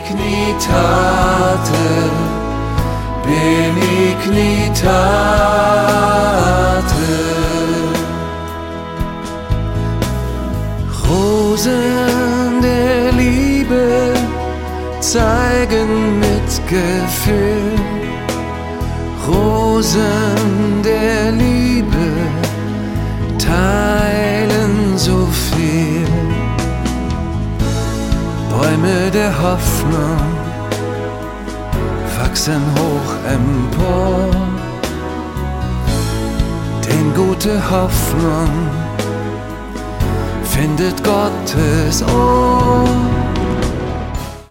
Benignitate, Benignitate. Rosen der Liebe zeigen Mitgefühl, Rosen der Liebe teilen so viel. Bäume der Hoffnung wachsen hoch empor, denn gute Hoffnung findet Gottes Ohr.